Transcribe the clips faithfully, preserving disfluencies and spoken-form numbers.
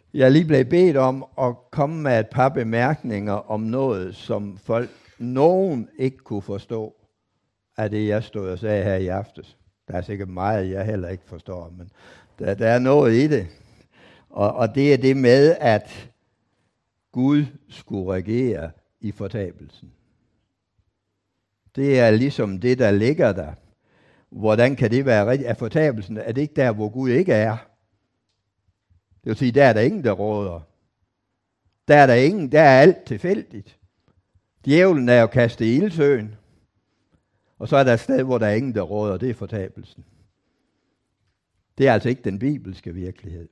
Jeg er lige blevet bedt om at komme med et par bemærkninger om noget, som folk, nogen ikke kunne forstå af det, jeg stod og sagde her i aftes. Der er sikkert meget, jeg heller ikke forstår, men der, der er noget i det. Og, og det er det med, at Gud skulle regere i fortabelsen. Det er ligesom det, der ligger der. Hvordan kan det være rigtigt? Er fortabelsen, er det ikke der, hvor Gud ikke er? Det vil sige, der er der ingen, der råder. Der er der ingen, der er alt tilfældigt. Djævlen er jo kastet i ildsøen. Og så er der et sted, hvor der er ingen, der råder, det er fortabelsen. Det er altså ikke den bibelske virkelighed.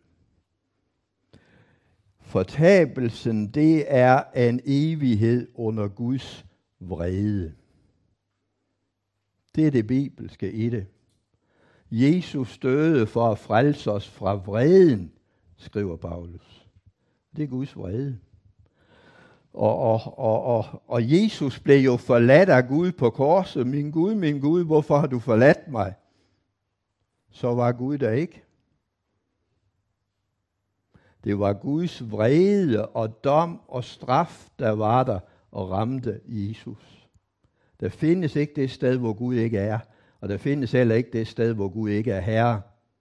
Fortabelsen, det er en evighed under Guds vrede. Det er det bibelske i det. Jesus døde for at frelse os fra vreden, skriver Paulus. Det er Guds vrede. Og, og, og, og, og Jesus blev jo forladt af Gud på korset. Min Gud, min Gud, hvorfor har du forladt mig? Så var Gud der ikke. Det var Guds vrede og dom og straf, der var der og ramte Jesus. Der findes ikke det sted, hvor Gud ikke er. Og der findes heller ikke det sted, hvor Gud ikke er herre.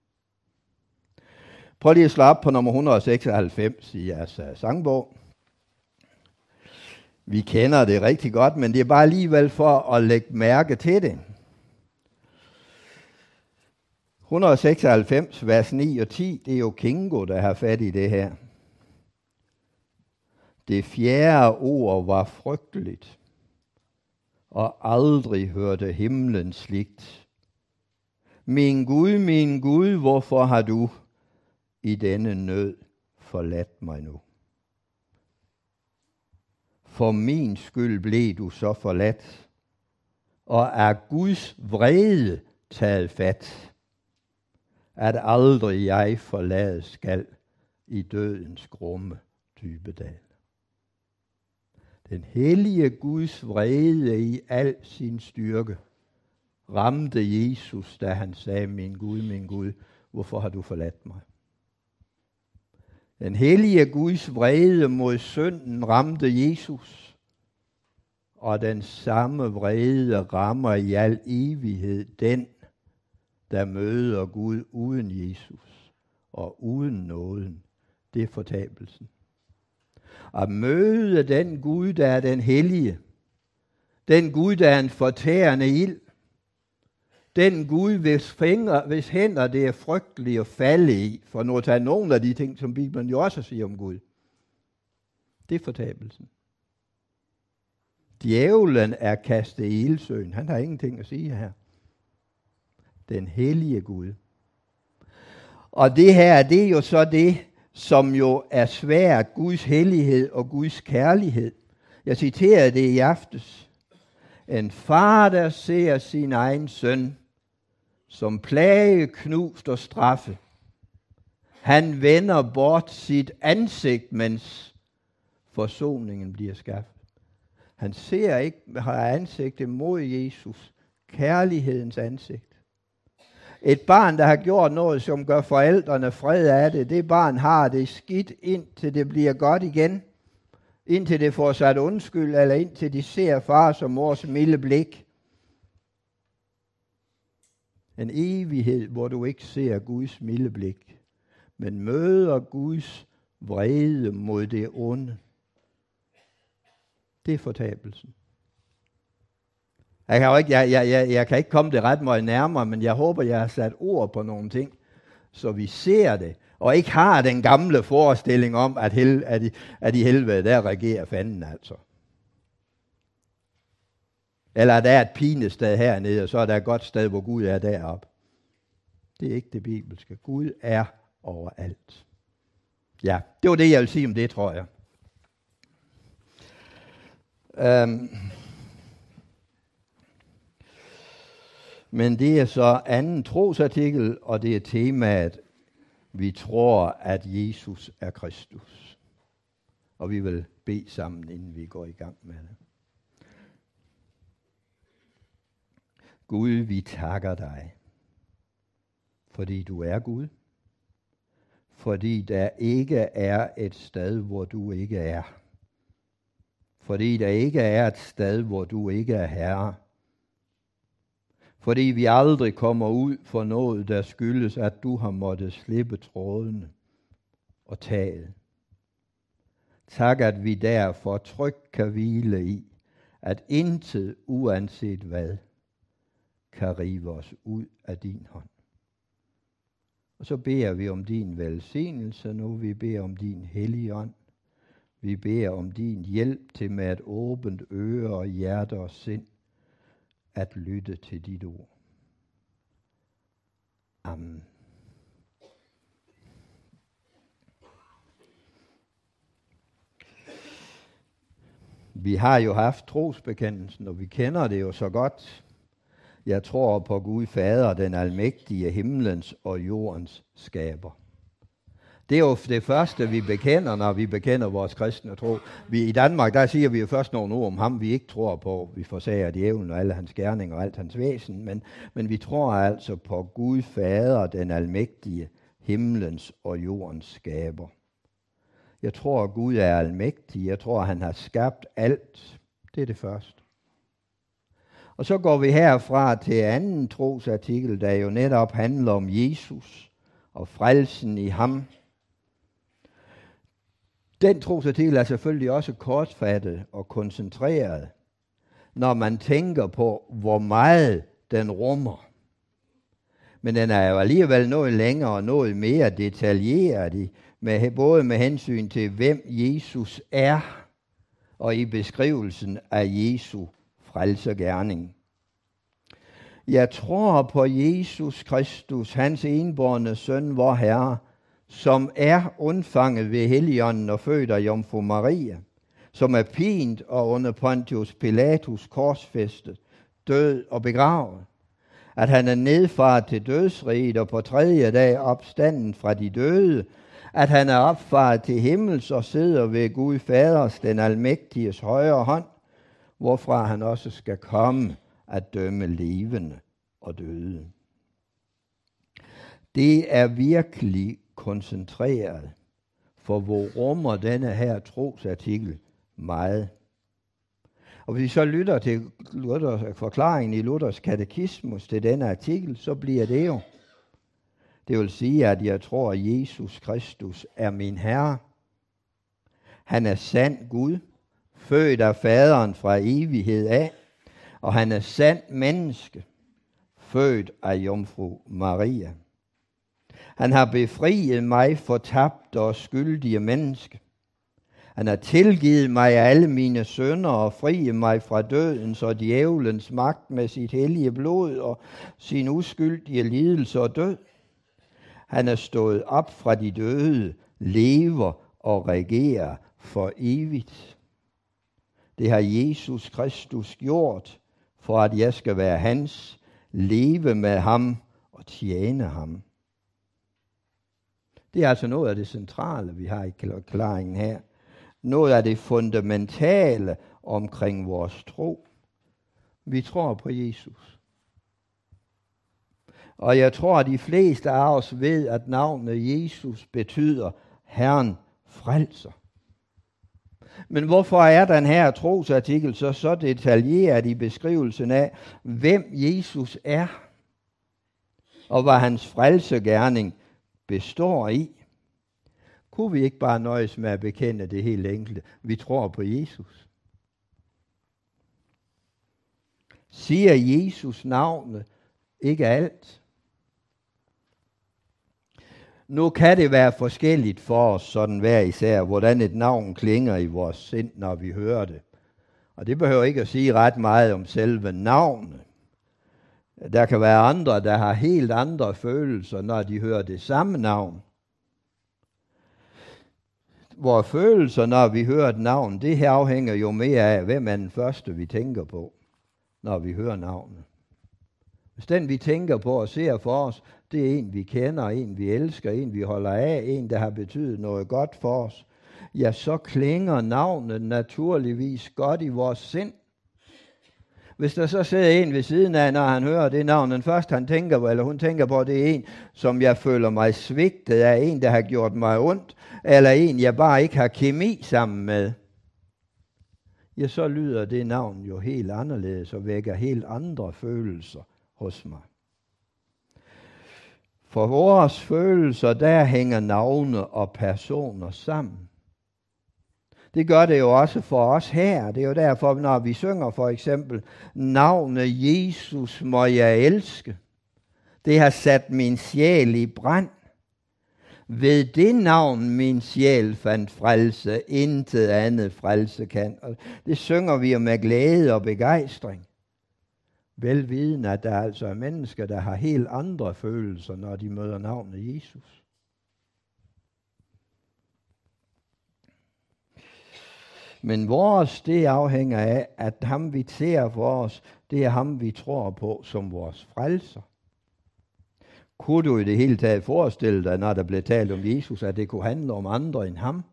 Prøv lige at slå op på nummer et hundrede seksoghalvfems i jeres sangbog. Vi kender det rigtig godt, men det er bare alligevel for at lægge mærke til det. et hundrede seksoghalvfems, vers ni og ti, det er jo Kingo, der har fat i det her. Det fjerde ord var frygteligt, og aldrig hørte himlen sligt. Min Gud, min Gud, hvorfor har du i denne nød forladt mig nu? For min skyld blev du så forladt, og er Guds vrede taget fat, at aldrig jeg forlade skal i dødens grumme dybe dal. Den hellige Guds vrede i al sin styrke ramte Jesus, da han sagde, min Gud, min Gud, hvorfor har du forladt mig? Den hellige Guds vrede mod synden ramte Jesus, og den samme vrede rammer i al evighed den, der møder Gud uden Jesus og uden nåden. Det er fortabelsen. At møde den Gud, der er den hellige, den Gud, der er en fortærende ild, den Gud, hvis, fingre, hvis hænder det er frygteligt at falde i, for nu at tage nogle af de ting, som Bibelen jo også siger om Gud. Det er fortabelsen. Djævlen er kastet i ildsøen. Han har ingenting at sige her. Den hellige Gud. Og det her, det er jo så det, som jo er svært, Guds hellighed og Guds kærlighed. Jeg citerer det i aftes. En far, der ser sin egen søn som plage, knust og straffe. Han vender bort sit ansigt, mens forsoningen bliver skaffet. Han ser ikke, har ansigtet mod Jesus, kærlighedens ansigt. Et barn, der har gjort noget, som gør forældrene fred af det, det barn har det skidt, indtil det bliver godt igen. Indtil det får sat undskyld, eller indtil de ser fars og mors milde blik. En evighed, hvor du ikke ser Guds milde blik, men møder Guds vrede mod det onde. Det er fortabelsen. Jeg kan, jo ikke, jeg, jeg, jeg, jeg kan ikke komme det ret meget nærmere, men jeg håber, jeg har sat ord på nogle ting, så vi ser det, og ikke har den gamle forestilling om, at, hel, at, i, at i helvede, der regerer fanden altså. Eller der er et pinested hernede, og så er der et godt sted, hvor Gud er deroppe. Det er ikke det bibelske. Gud er overalt. Ja, det var det, jeg vil sige om det, tror jeg. Um, men det er så anden trosartikel, og det er temaet, vi tror, at Jesus er Kristus. Og vi vil bede sammen, inden vi går i gang med det. Gud, vi takker dig, fordi du er Gud. fordi der ikke er et sted, hvor du ikke er. Fordi der ikke er et sted, hvor du ikke er herre. Fordi vi aldrig kommer ud for noget, der skyldes, at du har måttet slippe trådene og taget. Tak, at vi derfor trygt kan hvile i, at intet, uanset hvad, kan rive os ud af din hånd. Og så beder vi om din velsignelse nu. Vi beder om din hellige ånd. Vi beder om din hjælp til med et åbent øre og hjerte og sind at lytte til dit ord. Amen. Vi har jo haft trosbekendelsen, og vi kender det jo så godt. Jeg tror på Gud Fader, den almægtige, himlens og jordens skaber. Det er jo det første, vi bekender, når vi bekender vores kristne tro. Vi, I Danmark, der siger vi jo først nogle ord om ham, vi ikke tror på. Vi forsager djævlen og alle hans gerninger og alt hans væsen. Men, men vi tror altså på Gud Fader, den almægtige, himlens og jordens skaber. Jeg tror, at Gud er almægtig. Jeg tror, at han har skabt alt. Det er det første. Og så går vi herfra til anden trosartikel, der jo netop handler om Jesus og frelsen i ham. Den trosartikel er selvfølgelig også kortfattet og koncentreret, når man tænker på, hvor meget den rummer. Men den er jo alligevel noget længere og noget mere detaljeret, med, både med hensyn til, hvem Jesus er, og i beskrivelsen af Jesu frelsegerning. Jeg tror på Jesus Kristus, hans enbårne søn, vor Herre, som er undfanget ved Helligånden og født af Jomfru Maria, som er pint og under Pontius Pilatus korsfæstet, død og begravet, at han er nedfaret til dødsriget og på tredje dag opstanden fra de døde, at han er opfaret til himmels og sidder ved Gud Faders, den almægtiges højre hånd, hvorfra han også skal komme at dømme levende og døde. Det er virkelig koncentreret, for hvor rummer denne her trosartikel meget. Og hvis vi så lytter til Luthers, forklaringen i Luthers katekismus til denne artikel, så bliver det jo, det vil sige, at jeg tror, at Jesus Kristus er min Herre. Han er sand Gud, født af faderen fra evighed af, og han er sand menneske, født af Jomfru Maria. Han har befriet mig for tabte og skyldige menneske. Han har tilgivet mig alle mine synder og friet mig fra dødens og djævelens magt med sit hellige blod og sin uskyldige lidelse og død. Han er stået op fra de døde, lever og regerer for evigt. Det har Jesus Kristus gjort, for at jeg skal være hans, leve med ham og tjene ham. Det er altså noget af det centrale, vi har i forklaringen her. Noget af det fundamentale omkring vores tro. Vi tror på Jesus. Og jeg tror, at de fleste af os ved, at navnet Jesus betyder Herren frelser. Men hvorfor er den her trosartikel så, så detaljeret i beskrivelsen af, hvem Jesus er, og hvad hans frelsegerning består i? Kunne vi ikke bare nøjes med at bekende det helt enkle? Vi tror på Jesus. Siger Jesus navnet ikke alt? Nu kan det være forskelligt for os, sådan hver især, hvordan et navn klinger i vores sind, når vi hører det. Og det behøver ikke at sige ret meget om selve navnet. Der kan være andre, der har helt andre følelser, når de hører det samme navn. Vores følelser, når vi hører et navn, det her afhænger jo mere af, hvem er den første, vi tænker på, når vi hører navnet. Hvis den, vi tænker på og ser for os, det er en, vi kender, en, vi elsker, en, vi holder af, en, der har betydet noget godt for os, ja, så klinger navnet naturligvis godt i vores sind. Hvis der så sidder en ved siden af, når han hører det navn, den første han tænker på, eller hun tænker på, det er en, som jeg føler mig svigtet af, en, der har gjort mig ondt, eller en, jeg bare ikke har kemi sammen med, ja, så lyder det navn jo helt anderledes og vækker helt andre følelser hos mig. For vores følelser, der hænger navne og personer sammen. Det gør det jo også for os her. Det er jo derfor, når vi synger for eksempel, navnet Jesus må jeg elske. Det har sat min sjæl i brand. Ved det navn min sjæl fandt frelse, intet andet frelse kan. Og det synger vi jo med glæde og begejstring. Velvidende, at der altså er mennesker, der har helt andre følelser, når de møder navnet Jesus. Men vores, det afhænger af, at ham vi ser for os, det er ham vi tror på som vores frelser. Kunne du i det hele taget forestille dig, når der blev talt om Jesus, at det kunne handle om andre end ham?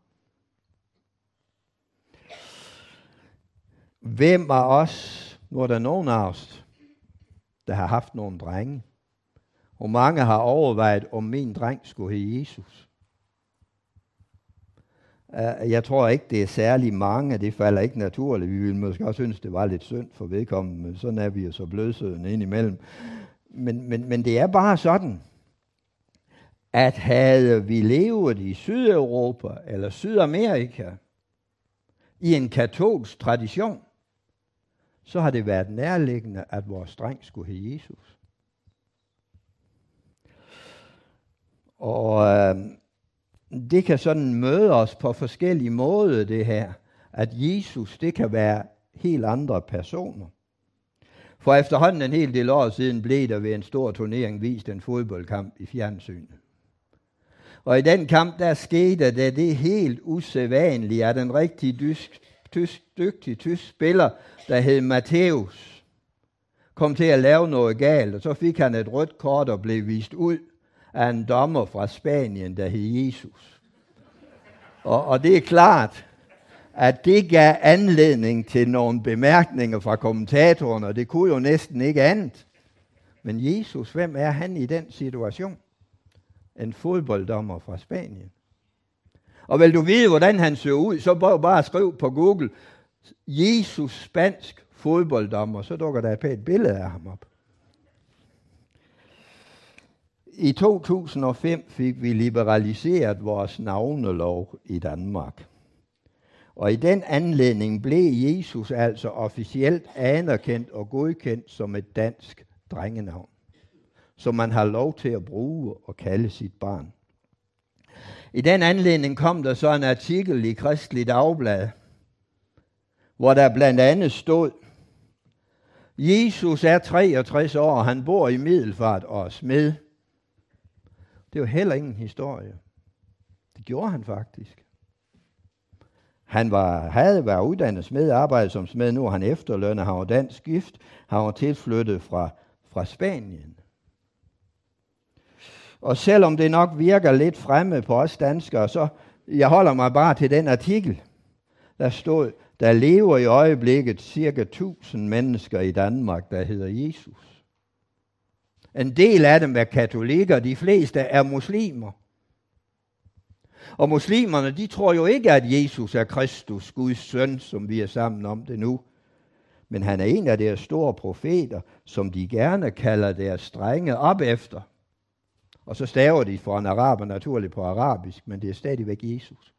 Hvem af os, nu er der nogen af os, der har haft nogle drenge, og mange har overvejet, om min dreng skulle hedde Jesus. Jeg tror ikke, det er særlig mange, det falder ikke naturligt. Vi ville måske også synes, det var lidt synd for vedkommende, men sådan er vi jo så blødsødende indimellem. Men, men, men det er bare sådan, at havde vi levet i Sydeuropa eller Sydamerika i en katolsk tradition, så har det været nærliggende, at vores dreng skulle hedde Jesus. Og øh, det kan sådan møde os på forskellige måder, det her. At Jesus, det kan være helt andre personer. For efterhånden en hel del år siden blev der ved en stor turnering vist en fodboldkamp i fjernsynet. Og i den kamp, der skete det, det helt usædvanlige, at en rigtig dysk, tysk, dygtig tysk spiller, der hed Matthäus, kom til at lave noget galt, og så fik han et rødt kort og blev vist ud af en dommer fra Spanien, der hed Jesus. Og, og det er klart, at det gav anledning til nogle bemærkninger fra kommentatorerne, og det kunne jo næsten ikke andet. Men Jesus, hvem er han i den situation? En fodbolddommer fra Spanien. Og vil du vide, hvordan han så ud, så bare skriv på Google, Jesus spansk fodbolddommer, så dukker der et pænt billede af ham op. I to tusind og fem fik vi liberaliseret vores navnelov i Danmark. Og i den anledning blev Jesus altså officielt anerkendt og godkendt som et dansk drengenavn, som man har lov til at bruge og kalde sit barn. I den anledning kom der så en artikel i Kristelig Dagblad, hvor der blandt andet stod, Jesus er treogtres år, han bor i Middelfart og er smed. Det var heller ingen historie. Det gjorde han faktisk. Han var, havde været uddannet smed, arbejdet som smed, nu er han efterlønner, han var dansk gift, han var tilflyttet fra, fra Spanien. Og selvom det nok virker lidt fremme på os danskere, så jeg holder mig bare til den artikel, der stod, der lever i øjeblikket cirka tusind mennesker i Danmark, der hedder Jesus. En del af dem er katolikker, de fleste er muslimer. Og muslimerne, de tror jo ikke, at Jesus er Kristus, Guds søn, som vi er sammen om det nu. Men han er en af deres store profeter, som de gerne kalder deres drenge op efter. Og så staver de for en araber naturligt på arabisk, men det er stadigvæk Jesus.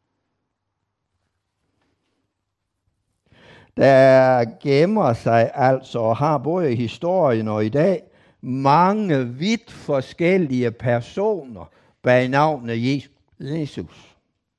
Der gemmer sig altså og har både i historien og i dag mange vidt forskellige personer bag navnet Jesus.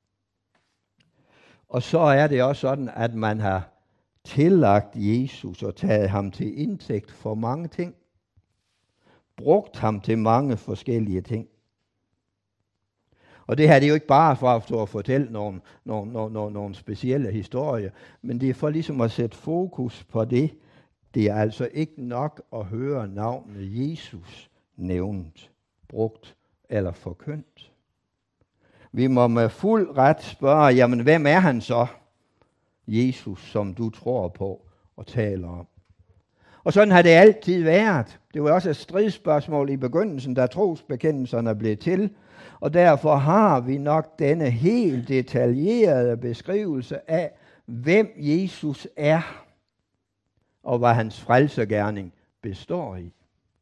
Og så er det også sådan, at man har tillagt Jesus og taget ham til indtægt for mange ting. Brugt ham til mange forskellige ting. Og det her det er jo ikke bare for at stå og fortælle nogle, nogle, nogle, nogle specielle historier, men det er for ligesom at sætte fokus på det. Det er altså ikke nok at høre navnet Jesus nævnt, brugt eller forkyndt. Vi må med fuld ret spørge, jamen hvem er han så? Jesus, som du tror på og taler om. Og sådan har det altid været. Det var også et stridsspørgsmål i begyndelsen, da trosbekendelserne blev til. Og derfor har vi nok denne helt detaljerede beskrivelse af, hvem Jesus er, og hvad hans frelsegerning består i.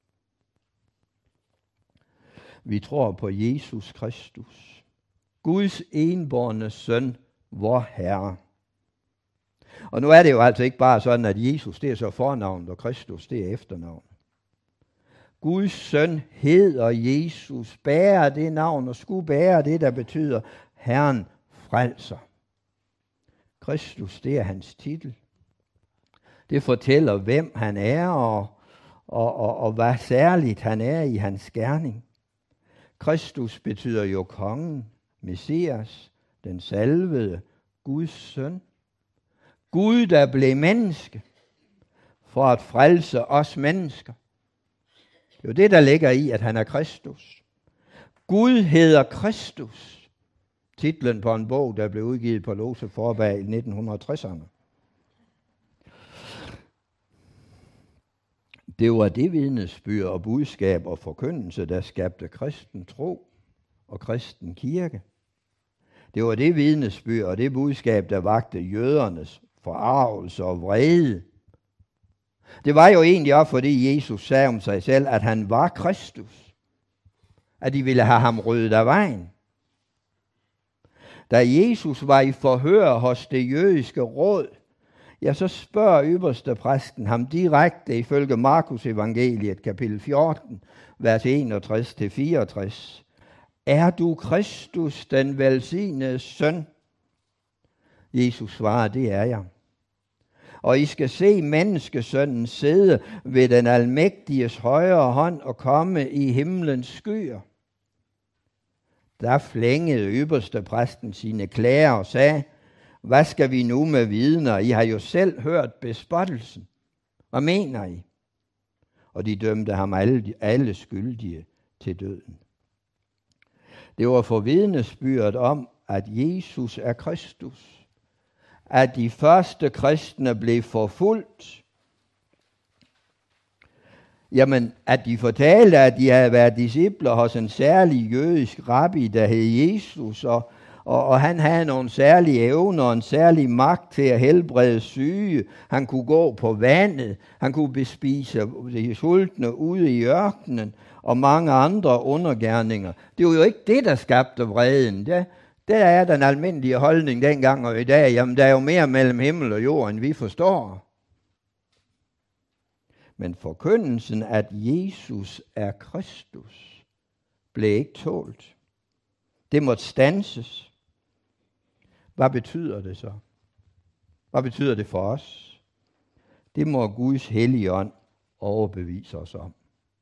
Vi tror på Jesus Kristus, Guds enbårne søn, vor Herre. Og nu er det jo altså ikke bare sådan, at Jesus det er så fornavnet, og Kristus det er efternavn. Guds søn hedder Jesus, bærer det navn og skulle bære det, der betyder Herren frelser. Kristus, det er hans titel. Det fortæller, hvem han er, og, og, og, og hvad særligt han er i hans gerning. Kristus betyder jo kongen, Messias, den salvede, Guds søn. Gud, der blev menneske, for at frelse os mennesker. Det er jo det, der ligger i, at han er Kristus. Gud hedder Kristus. Titlen på en bog, der blev udgivet på Lose Forlag i nitten tresserne. Det var det vidnesbyrd og budskab og forkyndelse, der skabte kristen tro og kristen kirke. Det var det vidnesbyrd og det budskab, der vagte jødernes forarvelse og vrede. Det var jo egentlig også, fordi Jesus sagde om sig selv, at han var Kristus. At de ville have ham ryddet af vejen. Da Jesus var i forhør hos det jødiske råd, ja, så spørger ypperste præsten ham direkte ifølge Markus evangeliet, kapitel fjorten, vers enogtres til fireogtres. Er du Kristus, den velsignede søn? Jesus svarer, det er jeg. Og I skal se menneskesønnen sidde ved den almægtiges højre hånd og komme i himlens skyer. Der flængede ypperste præsten sine klæder og sagde, hvad skal vi nu med vidner? I har jo selv hørt bespottelsen. Hvad mener I? Og de dømte ham alle, alle skyldige til døden. Det var for vidnesbyrdet om, at Jesus er Kristus. At de første kristne blev forfulgt. Jamen, at de fortalte, at de havde været discipler hos en særlig jødisk rabbi, der hed Jesus, og, og, og han havde nogle særlige evner og en særlig magt til at helbrede syge. Han kunne gå på vandet, han kunne bespise de sultne ude i ørkenen, og mange andre undergerninger. Det var jo ikke det, der skabte vreden. Det, det er den almindelige holdning dengang og i dag. Jamen, der er jo mere mellem himmel og jord, end vi forstår. Men forkyndelsen, at Jesus er Kristus, blev ikke tålt. Det måtte standses. Hvad betyder det så? Hvad betyder det for os? Det må Guds hellige ånd overbevise os om.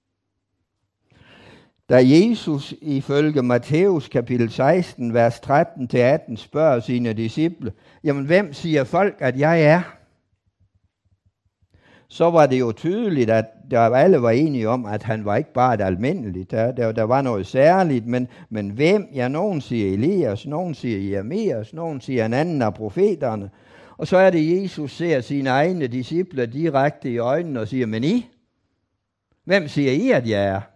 Da Jesus ifølge Matthæus kapitel seksten, vers tretten til atten spørger sine disciple, jamen hvem siger folk, at jeg er? Så var det jo tydeligt, at der alle var enige om, at han var ikke bare et almindeligt. Der, der, der var noget særligt, men, men hvem? Ja, nogen siger Elias, nogen siger Jeremias, nogen siger en anden af profeterne. Og så er det, Jesus ser sine egne disciple direkte i øjnene og siger, men I? Hvem siger I, at jeg er?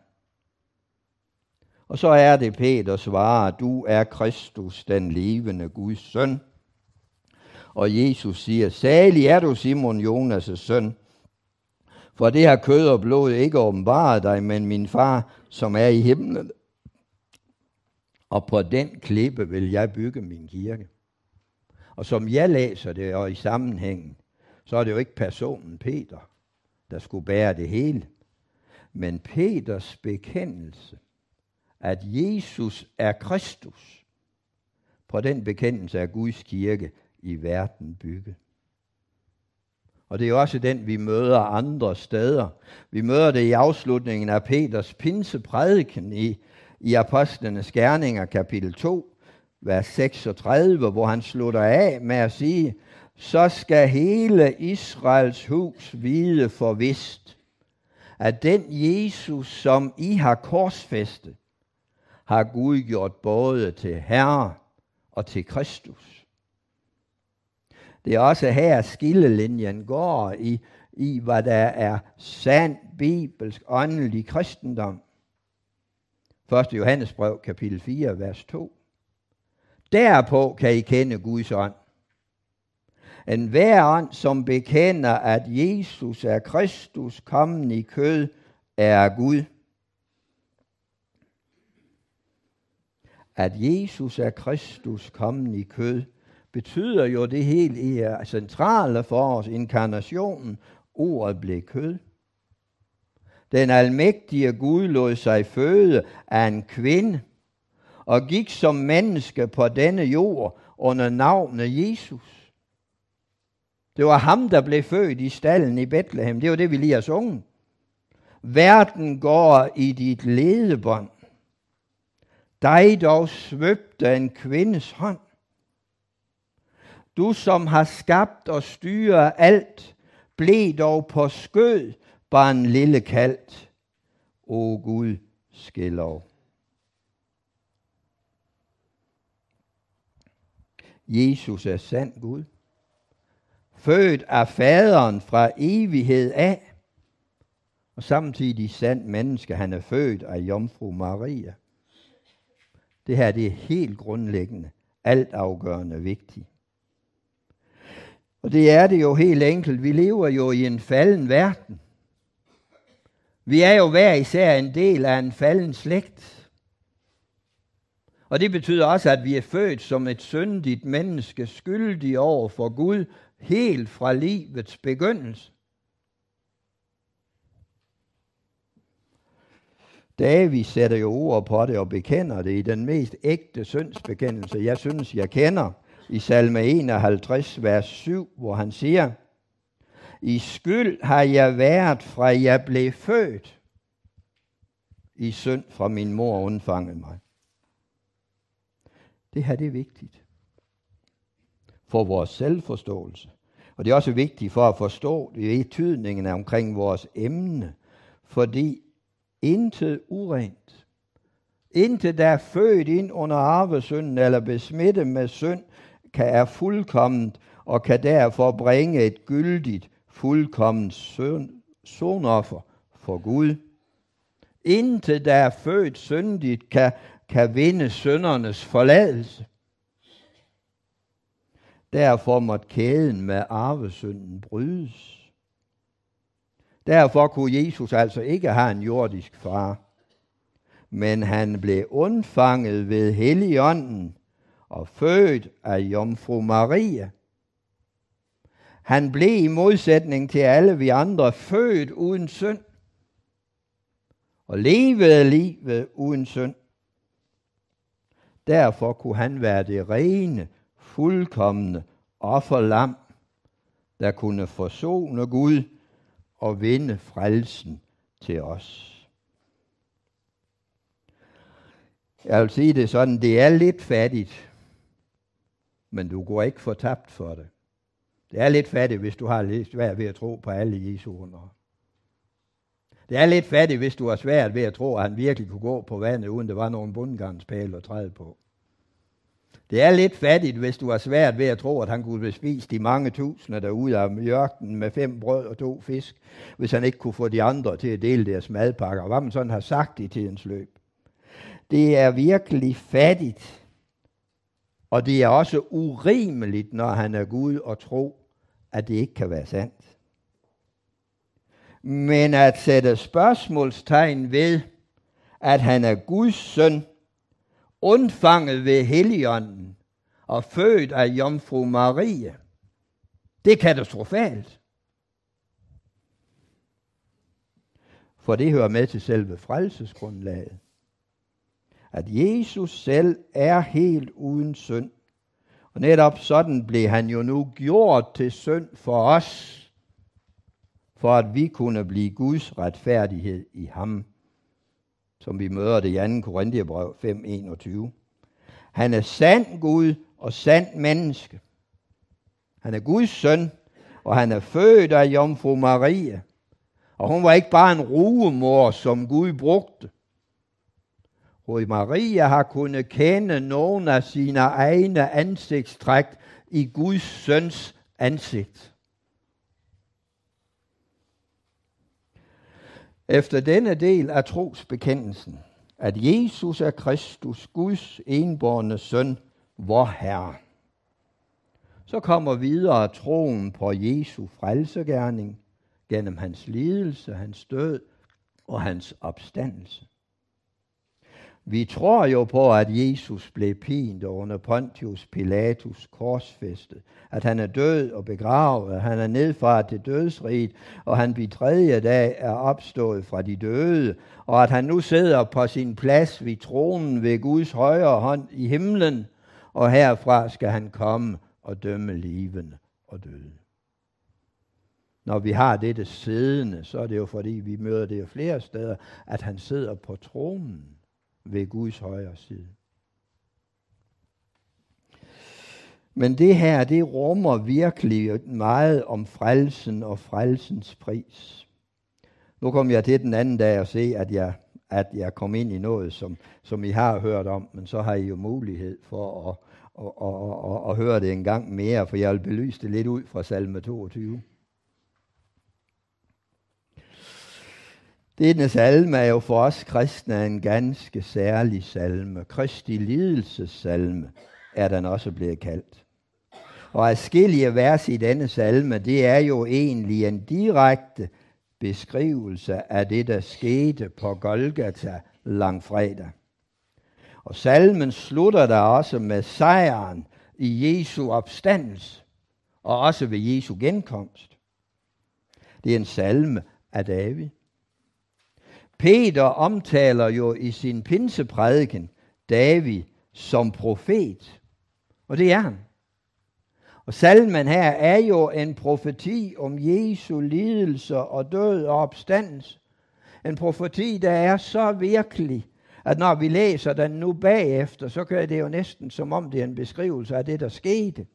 Og så er det, Peter svarer, du er Kristus, den levende Guds søn. Og Jesus siger, salig er du, Simon Jonas' søn, for det har kød og blod ikke åbenbaret dig, men min far, som er i himlen. Og på den klippe vil jeg bygge min kirke. Og som jeg læser det, og i sammenhængen, så er det jo ikke personen Peter, der skulle bære det hele. Men Peters bekendelse, at Jesus er Kristus, på den bekendelse af Guds kirke i verden bygget. Og det er jo også den, vi møder andre steder. Vi møder det i afslutningen af Peters pinseprædiken i, i Apostlenes Gerninger, kapitel to, vers seksogtredive, hvor han slutter af med at sige, så skal hele Israels hus vide forvist, at den Jesus, som I har korsfæstet, har Gud gjort både til Herre og til Kristus. Det er også her, skillelinjen går i, i, hvad der er sand, bibelsk, åndelig kristendom. første Johannes brev, kapitel fire, vers to. Derpå kan I kende Guds ånd. En hver ånd, som bekender, at Jesus er Kristus, kommen i kød, er Gud. At Jesus er Kristus, kommen i kød, betyder jo det helt centrale for os, inkarnationen, ordet blev kød. Den almægtige Gud lod sig føde af en kvinde, og gik som menneske på denne jord under navnet Jesus. Det var ham, der blev født i stallen i Bethlehem. Det var det, vi lige har sunget. Verden går i dit ledebånd. Dig dog svøbte en kvindes hånd. Du, som har skabt og styret alt, blev dog på skød, bare en lille kaldt. O Gud, ske lov. Jesus er sand Gud. Født af faderen fra evighed af, og samtidig sand menneske. Han er født af jomfru Maria. Det her det er helt grundlæggende, altafgørende vigtigt. Og det er det jo helt enkelt. Vi lever jo i en falden verden. Vi er jo hver især en del af en falden slægt. Og det betyder også, at vi er født som et syndigt menneske, skyldig over for Gud, helt fra livets begyndelse. David sætter jo ord på det og bekender det i den mest ægte syndsbekendelse, jeg synes, jeg kender, i salme enoghalvtreds, vers syv, hvor han siger, i skyld har jeg været fra jeg blev født, i synd fra min mor undfangede mig. Det her det er vigtigt for vores selvforståelse. Og det er også vigtigt for at forstå betydningen omkring vores emne, fordi intet urent, intet der er født ind under arvesynden eller besmittet med synd, kan er fuldkomment og kan derfor bringe et gyldigt, fuldkomment sonoffer for Gud. Intet der er født syndigt kan, kan vinde syndernes forladelse. Derfor måtte kæden med arvesynden brydes. Derfor kunne Jesus altså ikke have en jordisk far, men han blev undfanget ved Helligånden og født af jomfru Maria. Han blev i modsætning til alle vi andre født uden synd og levede livet uden synd. Derfor kunne han være det rene, fuldkomne offerlam, der kunne forsone Gud og vinde frelsen til os. Jeg vil sige det sådan, det er lidt fattigt, men du går ikke fortabt for det. Det er lidt fattigt, hvis du har lidt svært ved at tro på alle Jesu under. Det er lidt fattigt, hvis du har svært ved at tro, at han virkelig kunne gå på vandet, uden der var nogen bundgarnspæle at træde på. Det er lidt fattigt, hvis du har svært ved at tro, at han kunne bespise de mange tusinder derude af ørkenen med fem brød og to fisk, hvis han ikke kunne få de andre til at dele deres madpakker. Hvad man sådan har sagt i tidens løb. Det er virkelig fattigt, og det er også urimeligt, når han er Gud, og tro, at det ikke kan være sandt. Men at sætte spørgsmålstegn ved, at han er Guds søn, undfanget ved Helligånden og født af jomfru Maria, det er katastrofalt. For det hører med til selve frelsesgrundlaget. At Jesus selv er helt uden synd. Og netop sådan blev han jo nu gjort til synd for os, for at vi kunne blive Guds retfærdighed i ham, som vi møder det i anden Korintherbrev fem enogtyve. Han er sand Gud og sand menneske. Han er Guds søn, og han er født af jomfru Maria. Og hun var ikke bare en rugemor, som Gud brugte. Og Maria har kunnet kende nogle af sine egne ansigtstræk i Guds søns ansigt. Efter denne del af trosbekendelsen, at Jesus er Kristus, Guds enbårne søn, vor Herre, så kommer videre troen på Jesu frelsegerning gennem hans lidelse, hans død og hans opstandelse. Vi tror jo på, at Jesus blev pint under Pontius Pilatus korsfæstet, at han er død og begravet, at han er nedfaret til dødsriget, og han ved tredje dag er opstået fra de døde, og at han nu sidder på sin plads ved tronen ved Guds højre hånd i himlen, og herfra skal han komme og dømme levende og døde. Når vi har dette siddende, så er det jo fordi, vi møder det jo flere steder, at han sidder på tronen ved Guds højre side. Men det her, det rummer virkelig meget om frelsen og frelsens pris. Nu kom jeg til den anden dag og se, at jeg, at jeg kom ind i noget, som, som I har hørt om, men så har I jo mulighed for at, at, at, at, at høre det en gang mere, for jeg vil belyse det lidt ud fra salme toogtyve. Denne salme er jo for os kristne en ganske særlig salme. Kristi lidelsessalme er den også blevet kaldt. Og adskillige vers i denne salme, det er jo egentlig en direkte beskrivelse af det, der skete på Golgata langfredag. Og salmen slutter der også med sejren i Jesu opstandelse, og også ved Jesu genkomst. Det er en salme af David. Peter omtaler jo i sin pinseprædiken David som profet, og det er han. Og salmen her er jo en profeti om Jesu lidelse og død og opstandelse. En profeti, der er så virkelig, at når vi læser den nu bagefter, så gør det jo næsten som om det er en beskrivelse af det, der skete.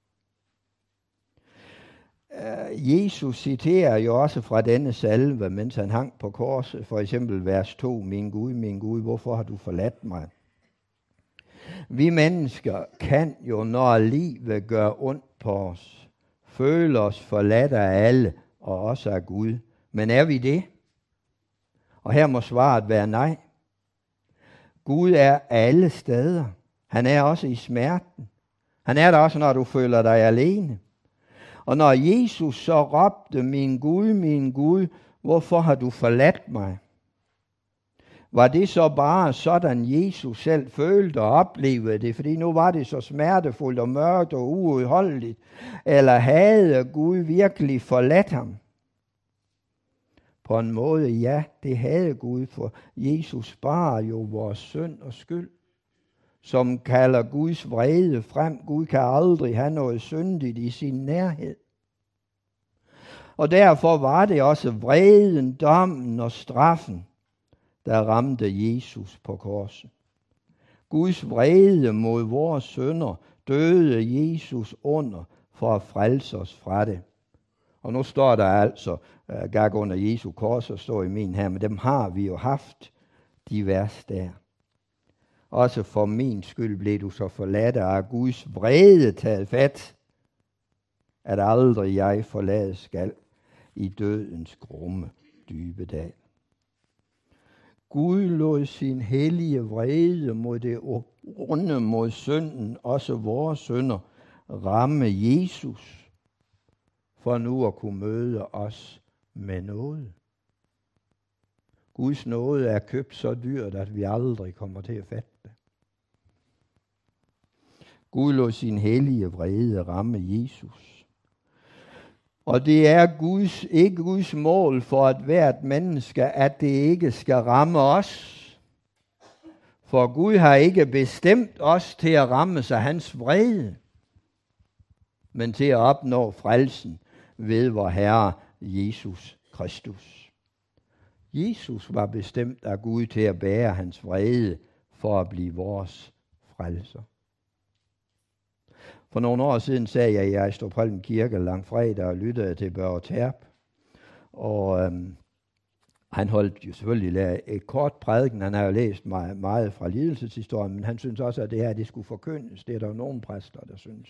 Jesus citerer jo også fra denne salve, mens han hang på korset, for eksempel vers to, min Gud, min Gud, hvorfor har du forladt mig? Vi mennesker kan jo, når livet gør ondt på os, føle os forladt af alle, og også af Gud. Men er vi det? Og her må svaret være nej. Gud er alle steder. Han er også i smerten. Han er der også, når du føler dig alene. Og når Jesus så råbte, min Gud, min Gud, hvorfor har du forladt mig? Var det så bare sådan, Jesus selv følte og oplevede det? Fordi nu var det så smertefuldt og mørkt og uudholdeligt. Eller havde Gud virkelig forladt ham? På en måde, ja, det havde Gud, for Jesus sparer jo vores synd og skyld, som kalder Guds vrede frem. Gud kan aldrig have noget syndigt i sin nærhed. Og derfor var det også vreden, dommen og straffen, der ramte Jesus på korset. Guds vrede mod vores synder døde Jesus under for at frelse os fra det. Og nu står der altså, uh, gak under Jesu kors og står i min her, men dem har vi jo haft, de vers der. Også for min skyld blev du så forladt af Guds vrede taget fat, at aldrig jeg forlade skal i dødens grumme dybe dal. Gud lod sin hellige vrede mod det onde, mod synden, også vores synder, ramme Jesus, for nu at kunne møde os med noget. Guds nåde er købt så dyrt, at vi aldrig kommer til at fatte det. Gud lod sin hellige vrede ramme Jesus. Og det er Guds, ikke Guds mål for at hvert menneske, at det ikke skal ramme os. For Gud har ikke bestemt os til at ramme sig hans vrede, men til at opnå frelsen ved vor Herre Jesus Kristus. Jesus var bestemt af Gud til at bære hans vrede for at blive vores frelser. For nogle år siden sagde jeg i Ejstrupholm Kirke langfredag og lyttede til Børge Terp. Og øhm, han holdt jo selvfølgelig et kort prædiken. Han har jo læst meget, meget fra lidelseshistorien, men han synes også, at det her det skulle forkyndes. Det er der jo nogle præster, der synes.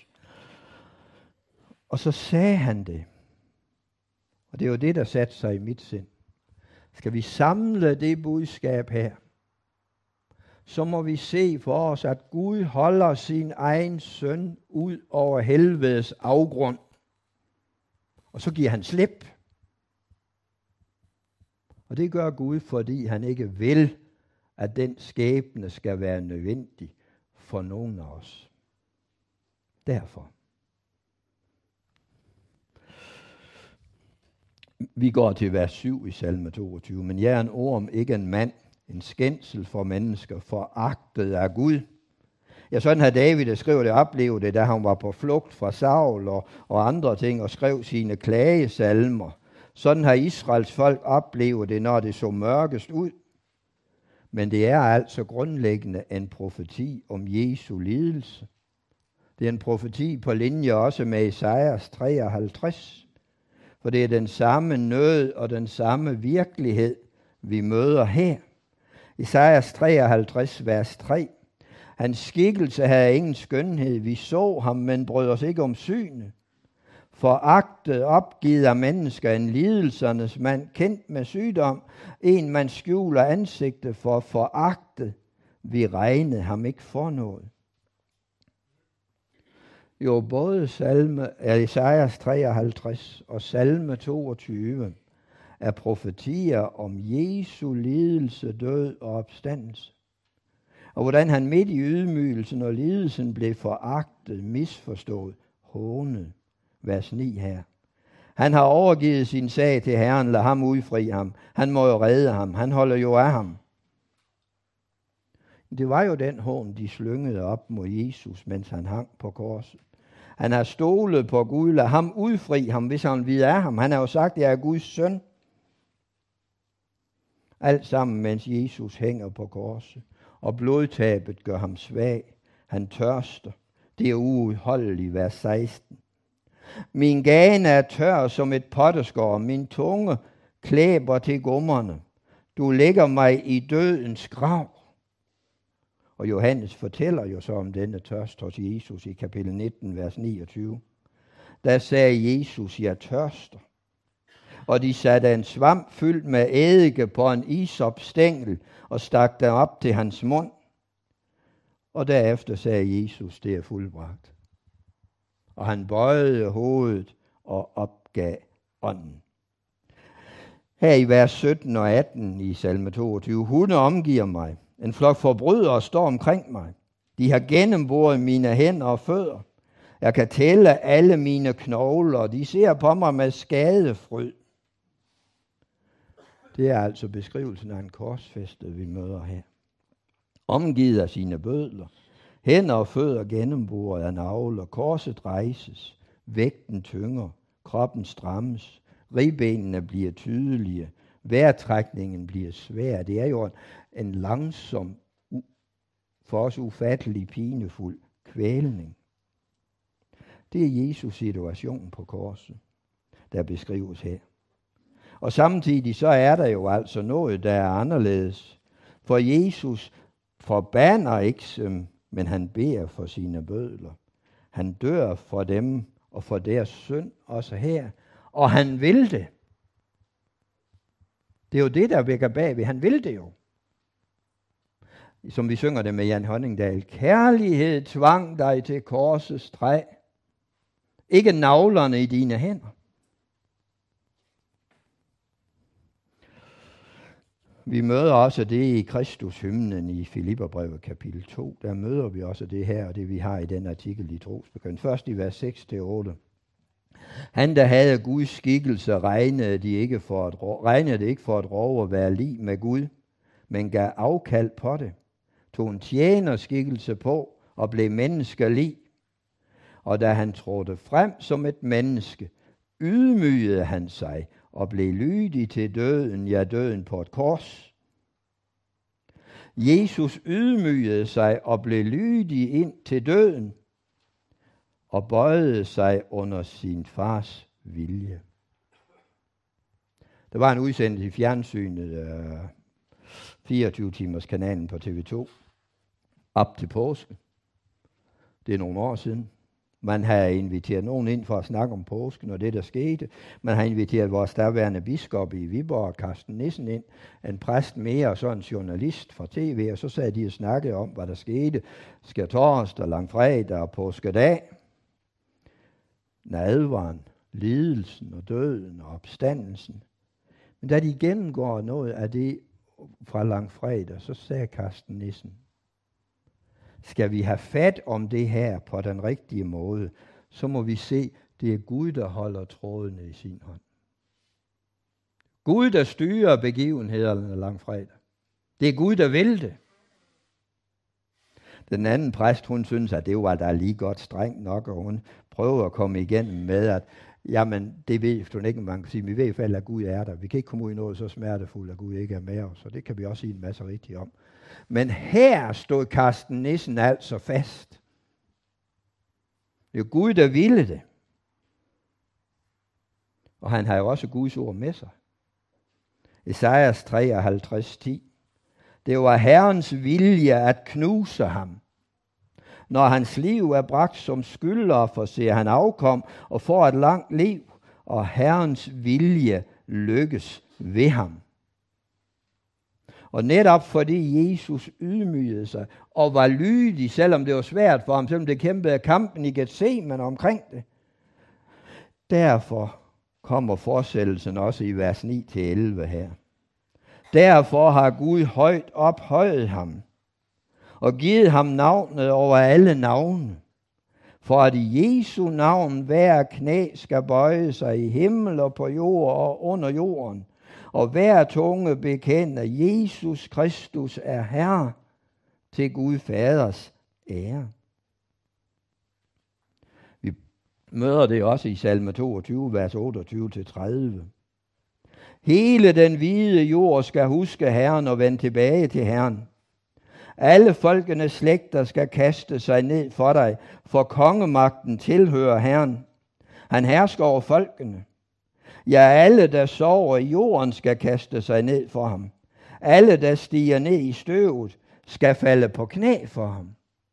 Og så sagde han det. Og det er jo det, der satte sig i mit sind. skal vi samle det budskab her, så må vi se for os, at Gud holder sin egen søn ud over helvedes afgrund. Og så giver han slip. Og det gør Gud, fordi han ikke vil, at den skæbne skal være nødvendig for nogen af os. Derfor. Vi går til vers syv i salme toogtyve. Men jeg er en orm, ikke en mand, en skændsel for mennesker, foragtet af Gud. Ja, sådan har David, der skrev det, oplevet det, da han var på flugt fra Saul og, og andre ting, og skrev sine klagesalmer. Sådan har Israels folk oplevet det, når det så mørkest ud. Men det er altså grundlæggende en profeti om Jesu lidelse. Det er en profeti på linje også med Esajas treoghalvtreds. For det er den samme nød og den samme virkelighed, vi møder her. Esajas treoghalvtreds, vers tre. Hans skikkelse havde ingen skønhed. Vi så ham, men brød os ikke om synet. Foragtet, opgivet af mennesker, en lidelsernes mand, kendt med sygdom. En man skjuler ansigtet for, foragtet. Vi regnede ham ikke for noget. Jo, både salme, Esajas treoghalvtreds og salme toogtyve er profetier om Jesu lidelse, død og opstandelse. Og hvordan han midt i ydmygelsen og lidelsen blev foragtet, misforstået, hånet. Vers ni her. Han har overgivet sin sag til Herren, lad ham udfri ham. Han må jo redde ham, han holder jo af ham. Det var jo den hån, de slyngede op mod Jesus, mens han hang på korset. Han har stolet på Gud, lad ham udfri ham, hvis han vil af ham. Han har jo sagt, at jeg er Guds søn. Alt sammen, mens Jesus hænger på korset. Og blodtabet gør ham svag. Han tørster. Det er uudholdeligt, vers seksten. Min gane er tør som et potteskår. Min tunge klæber til gummerne. Du lægger mig i dødens grav. Og Johannes fortæller jo så om denne tørst hos Jesus i kapitel nitten, vers niogtyve. Der sagde Jesus, jeg tørster. Og de satte en svamp fyldt med eddike på en isopstængel og stak den op til hans mund. Og derefter sagde Jesus, det er fuldbragt. Og han bøjede hovedet og opgav ånden. Her i vers sytten og atten i salme toogtyve. Hunde omgiver mig. En flok forbrydere står omkring mig. De har gennemboret mine hænder og fødder. Jeg kan tælle alle mine knogler. De ser på mig med skadefryd. Det er altså beskrivelsen af en korsfæstet, vi møder her. Omgivet af sine bødler. Hænder og fødder gennemboret af nagler. Korset rejses. Vægten tynger. Kroppen strammes. Ribbenene bliver tydelige. Vejrtrækningen bliver svær. Det er jo en langsom, for os ufattelig, pinefuld kvælning. Det er Jesus situation på korset, der beskrives her. Og samtidig så er der jo altså noget, der er anderledes. For Jesus forbander ikke, men han beder for sine bødler. Han dør for dem og for deres synd også her. Og han vil det. Det er jo det, der vækker bagved. Han vil det jo. Som vi synger det med Jan Honningdal. Kærlighed tvang dig til korsets træ. Ikke naglerne i dine hænder. Vi møder også det i Kristus-hymnen i Filipperbrevet kapitel to. Der møder vi også det her, og det vi har i den artikel i trosbekendelse. Først i vers seks til otte. Han, der havde Guds skikkelse, regnede, de ikke for at, regnede det ikke for at rove og være lig med Gud, men gav afkald på det, tog en tjenerskikkelse på og blev menneskelig. Og da han trådte frem som et menneske, ydmygede han sig og blev lydig til døden, ja døden på et kors. Jesus ydmygede sig og blev lydig ind til døden, og bøjede sig under sin fars vilje. Der var en udsendelse i fjernsynet, uh, fireogtyve timers kanalen på T V to, op til påske. Det er nogle år siden. Man har inviteret nogen ind for at snakke om påsken og det, der skete. Man har inviteret vores derværende biskop i Viborg, Carsten Nissen, ind. En præst mere og så en journalist fra tv, og så sad de og snakkede om, hvad der skete. Skærtorsdag, langfredag og påskedag. Nadveren, lidelsen og døden og opstandelsen. Men da de gennemgår noget af det fra langfredag, så sagde Carsten Nissen, skal vi have fat om det her på den rigtige måde, så må vi se, det er Gud, der holder trådene i sin hånd. Gud, der styrer begivenhederne langfredag. Det er Gud, der vil det. Den anden præst, hun synes, at det var da lige godt strengt nok, og hun prøver at komme igennem med, at jamen, det ved du ikke, man kan sige, vi ved i hvert fald, at Gud er der. Vi kan ikke komme ud i noget så smertefuldt, at Gud ikke er med os, så det kan vi også sige en masse rigtigt om. Men her stod Carsten Nissen altså fast. Det er Gud, der ville det. Og han har jo også Guds ord med sig. Esajas treoghalvtreds ti. Det var Herrens vilje at knuse ham. Når hans liv er bragt som skyldoffer, ser han afkom og får et langt liv, og Herrens vilje lykkes ved ham. Og netop fordi Jesus ydmygede sig og var lydig, selvom det var svært for ham, selvom det kæmpede kampen i Getsemane omkring det. Derfor kommer fortsættelsen også i vers ni til elleve her. Derfor har Gud højt ophøjet ham og givet ham navnet over alle navne, for at i Jesu navn hver knæ skal bøje sig i himmel og på jord og under jorden, og hver tunge bekender, Jesus Kristus er Herre, til Gud Faders ære. Vi møder det også i salme toogtyve, vers otteogtyve til tredive. Hele den hvide jord skal huske Herren og vende tilbage til Herren. Alle folkenes slægter skal kaste sig ned for dig, for kongemagten tilhører Herren. Han hersker over folkene. Ja, alle, der sover i jorden, skal kaste sig ned for ham. Alle, der stiger ned i støvet, skal falde på knæ for ham.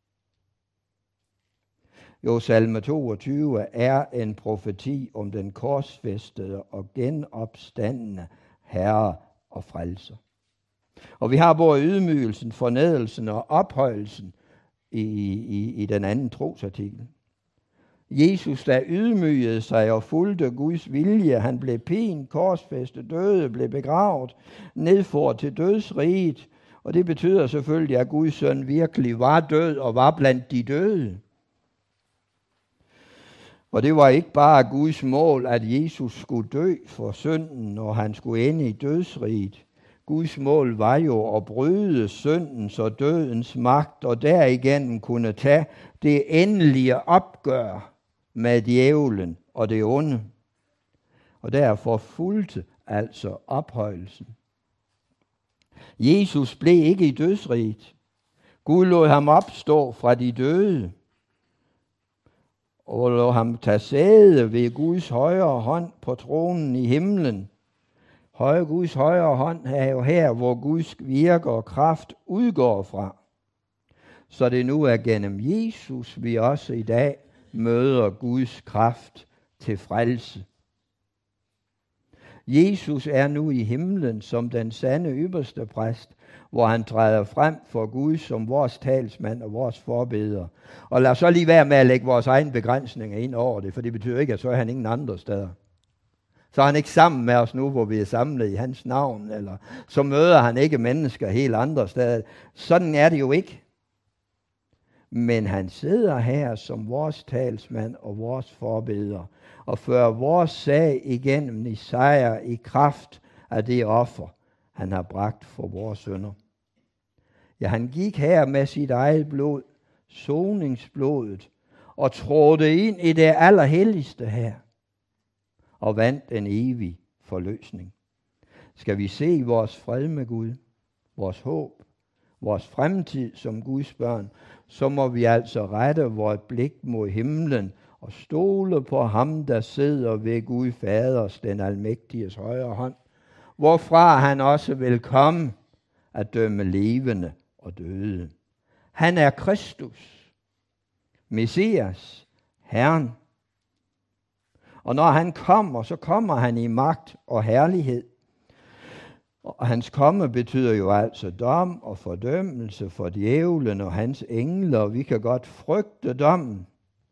Jo, salme toogtyve er en profeti om den korsfæstede og genopstandende Herre og frelser. Og vi har både ydmygelsen, fornedrelsen og ophøjelsen i, i, i den anden trosartikel. Jesus, der ydmygede sig og fulgte Guds vilje, han blev pint, korsfæstet, døde, blev begravet, nedført til dødsriget. Og det betyder selvfølgelig, at Guds søn virkelig var død og var blandt de døde. Og det var ikke bare Guds mål, at Jesus skulle dø for synden, og han skulle ende i dødsriget. Guds mål var jo at bryde syndens og dødens magt, og derigennem kunne tage det endelige opgør med djævlen og det onde. Og derfor fulgte altså ophøjelsen. Jesus blev ikke i dødsriget. Gud lod ham opstå fra de døde, og lod ham tage sæde ved Guds højre hånd på tronen i himlen. Høje Guds højre hånd er jo her, hvor Guds virke og kraft udgår fra. Så det nu er gennem Jesus, vi også i dag møder Guds kraft til frelse. Jesus er nu i himlen som den sande ypperste præst, hvor han træder frem for Gud som vores talsmand og vores forbeder. Og lad os så lige være med at lægge vores egne begrænsninger ind over det, for det betyder ikke, at så er han ingen andre steder. Så er han ikke sammen med os nu, hvor vi er samlet i hans navn, eller så møder han ikke mennesker helt andre steder. Sådan er det jo ikke. Men han sidder her som vores talsmand og vores forbeder, og fører vores sag igennem i sejr i kraft af det offer, han har bragt for vores synder. Ja, han gik her med sit eget blod, soningsblodet, og trådte ind i det allerhelligste her, og vandt en evig forløsning. Skal vi se vores fred med Gud, vores håb, vores fremtid som Guds børn, så må vi altså rette vores blik mod himlen og stole på ham, der sidder ved Gud Faders, den almægtiges højre hånd, hvorfra han også vil komme at dømme levende og døde. Han er Kristus, Messias, Herren. Og når han kommer, så kommer han i magt og herlighed. Og hans komme betyder jo altså dom og fordømmelse for djævlen og hans engler. Vi kan godt frygte dommen.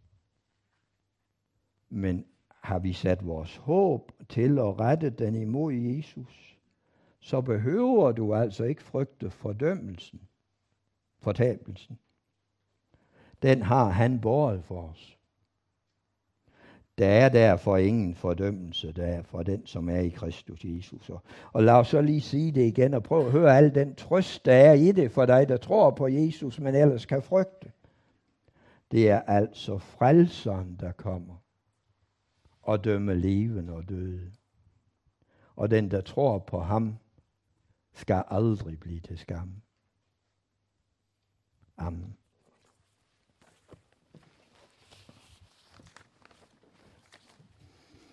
Men har vi sat vores håb til at rette den imod Jesus, så behøver du altså ikke frygte fordømmelsen, fortabelsen. Den har han båret for os. Der er derfor ingen fordømmelse der for den, som er i Kristus Jesus. Og lad os så lige sige det igen, og prøv at høre al den trøst, der er i det for dig, der tror på Jesus, men ellers kan frygte. Det er altså frelseren, der kommer og dømmer levende og døde. Og den, der tror på ham, skal aldrig blive til skam. Amen.